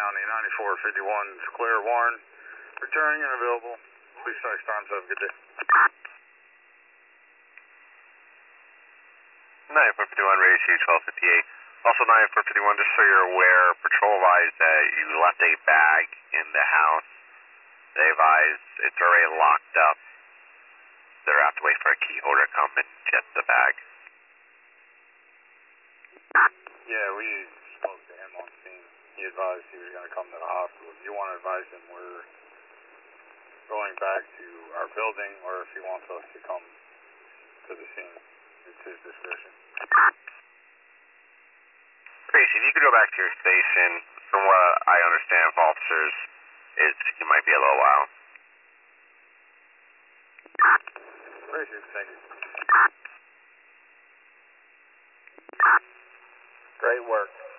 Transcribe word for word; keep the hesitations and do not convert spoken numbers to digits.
County, ninety-four fifty-one, Claire Warren, returning and available. Please strike times, have a good day. ninety-four fifty-one, radio C twelve fifty-eight. Also ninety-four fifty-one, just so you're aware, patrol advised that you left a bag in the house. They advised it's already locked up. They're have to wait for a key holder to come and get the bag. Yeah, we spoke to him on scene. He advised he was going to come to the hospital. If you want to advise him, we're going back to our building, or if he wants us to come to the scene, it's his discretion. Tracy, if you could go back to your station, from what I understand from officers, is it might be a little while. Tracy, thank you. Great work.